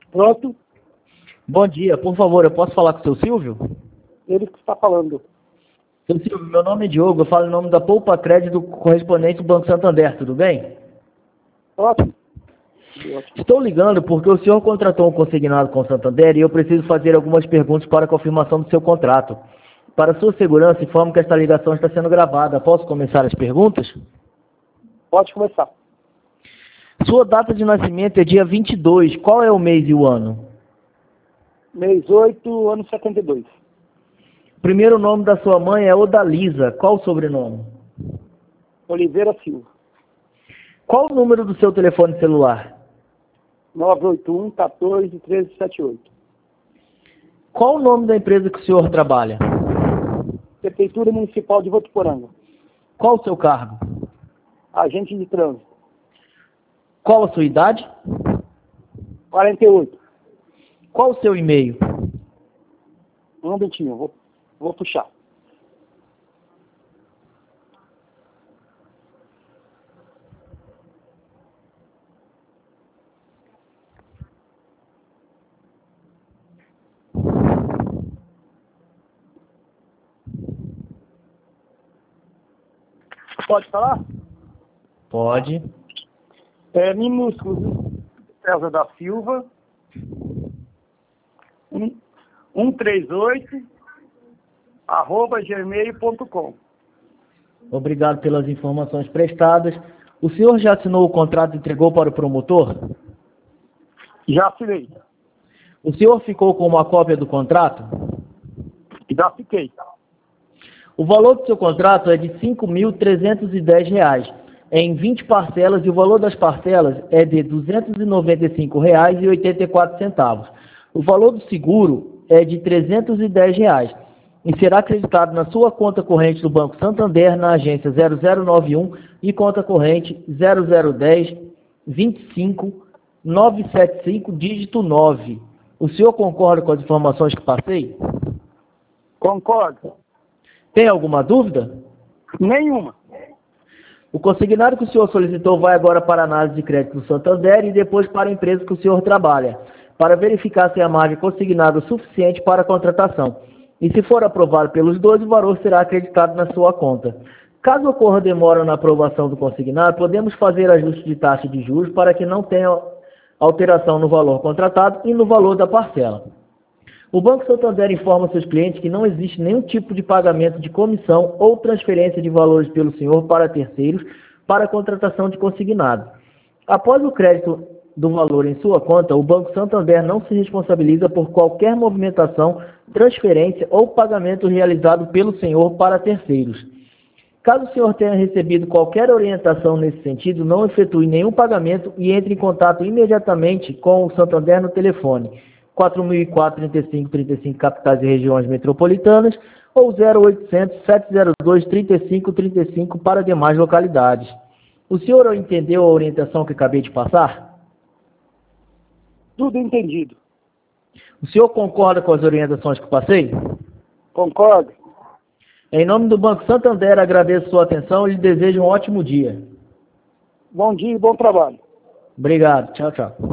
Pronto, Bom dia, por favor, eu posso falar com o seu Silvio? ele que está falando. Seu Silvio, meu nome é Diogo, eu falo em nome da Poupa Crédito correspondente do Banco Santander, tudo bem? Ótimo. Ótimo. Estou ligando porque o senhor contratou um consignado com o Santander e eu preciso fazer algumas perguntas para a confirmação do seu contrato. Para sua segurança, informo que esta ligação está sendo gravada. Posso começar as perguntas? Pode começar. Sua data de nascimento é dia 22. Qual é o mês e o ano? Mês 8, ano 72. Primeiro nome da sua mãe é Odalisa. Qual o sobrenome? Oliveira Silva. Qual o número do seu telefone celular? 981 14 1378. Qual o nome da empresa que o senhor trabalha? Prefeitura Municipal de Votuporanga. Qual o seu cargo? Agente de trânsito. Qual a sua idade? 48. Qual o seu e-mail? Um momentinho, vou puxar. Pode falar? Pode. É minúsculo. César da Silva. 138 @gmail.com. Obrigado pelas informações prestadas. O senhor já assinou o contrato e entregou para o promotor? Já assinei. O senhor ficou com uma cópia do contrato? Já fiquei. O valor do seu contrato é de R$ 5.310, em 20 parcelas, e o valor das parcelas é de R$ 295,84. O valor do seguro é de R$ 310 e será acreditado na sua conta corrente do Banco Santander, na agência 0091 e conta corrente 0010 25 975, dígito 9. O senhor concorda com as informações que passei? Concordo. Tem alguma dúvida? Nenhuma. O consignado que o senhor solicitou vai agora para a análise de crédito do Santander e depois para a empresa que o senhor trabalha, para verificar se a margem consignada é suficiente para a contratação. E se for aprovado pelos dois, o valor será acreditado na sua conta. Caso ocorra demora na aprovação do consignado, podemos fazer ajuste de taxa de juros para que não tenha alteração no valor contratado e no valor da parcela. O Banco Santander informa seus clientes que não existe nenhum tipo de pagamento de comissão ou transferência de valores pelo senhor para terceiros para a contratação de consignado. Após o crédito do valor em sua conta, o Banco Santander não se responsabiliza por qualquer movimentação, transferência ou pagamento realizado pelo senhor para terceiros. Caso o senhor tenha recebido qualquer orientação nesse sentido, não efetue nenhum pagamento e entre em contato imediatamente com o Santander no telefone 4004-3535, capitais e regiões metropolitanas, ou 0800-702-3535 para demais localidades. O senhor entendeu a orientação que acabei de passar? Tudo entendido. O senhor concorda com as orientações que passei? Concordo. Em nome do Banco Santander, agradeço sua atenção e lhe desejo um ótimo dia. Bom dia e bom trabalho. Obrigado. Tchau, tchau.